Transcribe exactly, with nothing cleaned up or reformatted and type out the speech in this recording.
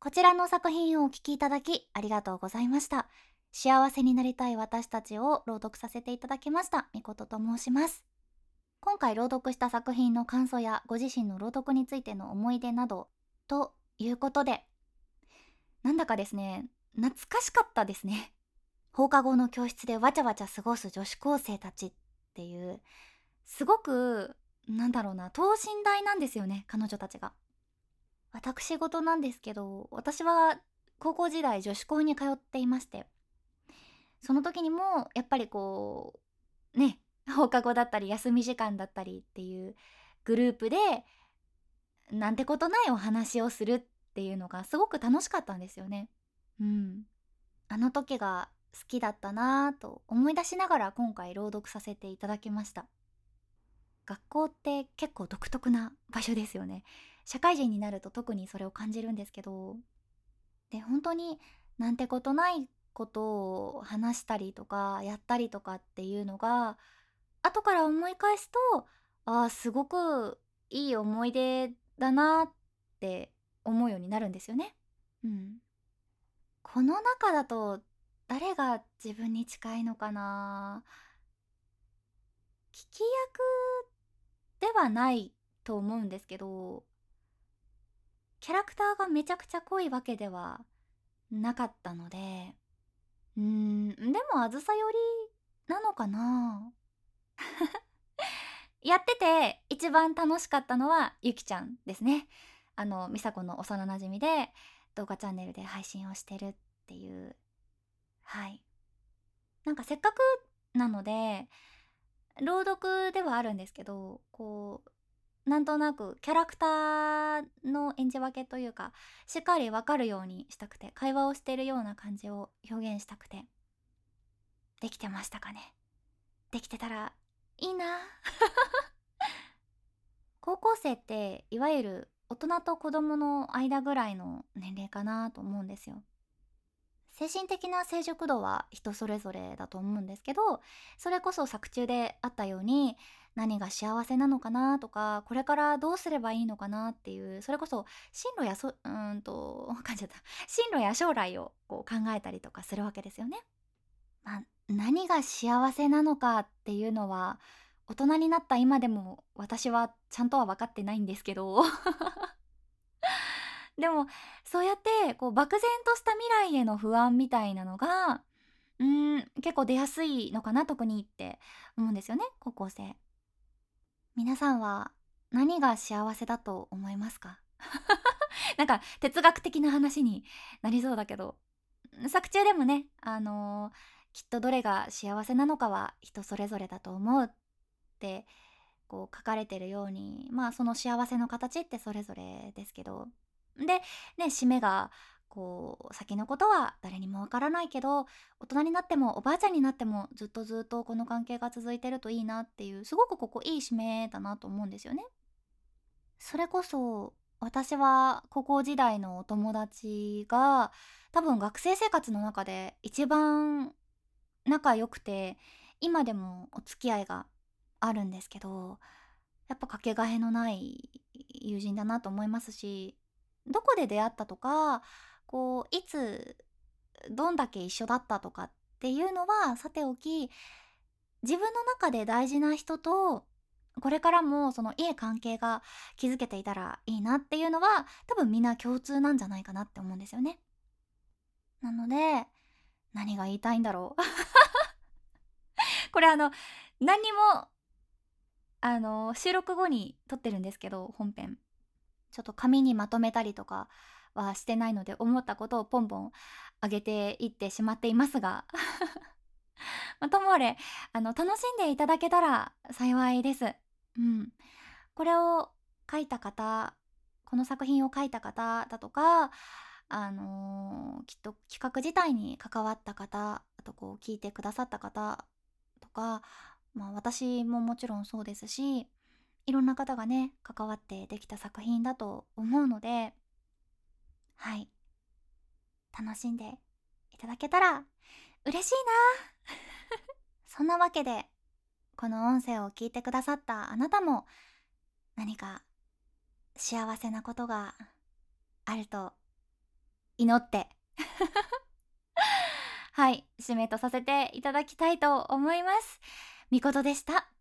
こちらの作品をお聞きいただきありがとうございました。幸せになりたい私たちを朗読させていただきましたみことと申します。今回朗読した作品の感想やご自身の朗読についての思い出などということで、なんだかですね、懐かしかったですね。放課後の教室でわちゃわちゃ過ごす女子高生たちっていう、すごくなんだろうな、等身大なんですよね、彼女たちが。私事なんですけど、私は高校時代女子校に通っていまして、その時にもやっぱりこうね、放課後だったり休み時間だったりっていうグループでなんてことないお話をするっていうのがすごく楽しかったんですよね。うん。あの時が好きだったなぁと思い出しながら今回朗読させていただきました。学校って結構独特な場所ですよね。社会人になると特にそれを感じるんですけど、で本当になんてことないことを話したりとかやったりとかっていうのが後から思い返すと、ああすごくいい思い出だなって思うようになるんですよね。うん。この中だと誰が自分に近いのかな。聞き役ではないと思うんですけど、キャラクターがめちゃくちゃ濃いわけではなかったので、うーん、でもあずさよりなのかな。やってて一番楽しかったのはゆきちゃんですね。あの美佐子の幼なじみで動画チャンネルで配信をしてるっていう。はい。なんかせっかくなので朗読ではあるんですけど、こうなんとなくキャラクターの演じ分けというかしっかりわかるようにしたくて、会話をしているような感じを表現したくて、できてましたかね。できてたらいいな。高校生っていわゆる大人と子供の間ぐらいの年齢かなと思うんですよ。精神的な成熟度は人それぞれだと思うんですけど、それこそ作中であったように何が幸せなのかなとか、これからどうすればいいのかなっていう、それこそ進路やそうーんと感じちゃった進路や将来をこう考えたりとかするわけですよね。まあ、何が幸せなのかっていうのは大人になった今でも私はちゃんとは分かってないんですけどでもそうやってこう漠然とした未来への不安みたいなのがうーん結構出やすいのかな、特にって思うんですよね、高校生。皆さんは何が幸せだと思いますか？なんか哲学的な話になりそうだけど、作中でもね、あのーきっとどれが幸せなのかは人それぞれだと思うってこう書かれてるように、まあその幸せの形ってそれぞれですけど、でね、締めがこう先のことは誰にもわからないけど大人になってもおばあちゃんになってもずっとずっとこの関係が続いてるといいなっていう、すごくここいい締めだなと思うんですよね。それこそ私は高校時代のお友達が多分学生生活の中で一番仲良くて、今でもお付き合いがあるんですけど、やっぱかけがえのない友人だなと思いますし、どこで出会ったとか、こういつどんだけ一緒だったとかっていうのはさておき、自分の中で大事な人とこれからもそのいい関係が築けていたらいいなっていうのは多分みんな共通なんじゃないかなって思うんですよね。なので何が言いたいんだろう。これあの何にもあの収録後に撮ってるんですけど、本編ちょっと紙にまとめたりとかはしてないので思ったことをポンポン上げていってしまっていますがまあ、ともあれあの楽しんでいただけたら幸いです。うん、これを書いた方、この作品を書いた方だとか、あのーきっと企画自体に関わった方、あとこう聞いてくださった方とか、まあ私ももちろんそうですし、いろんな方がね関わってできた作品だと思うので、はい、楽しんでいただけたら嬉しいな。そんなわけでこの音声を聞いてくださったあなたも何か幸せなことがあると祈ってはい、締めとさせていただきたいと思います。みことでした。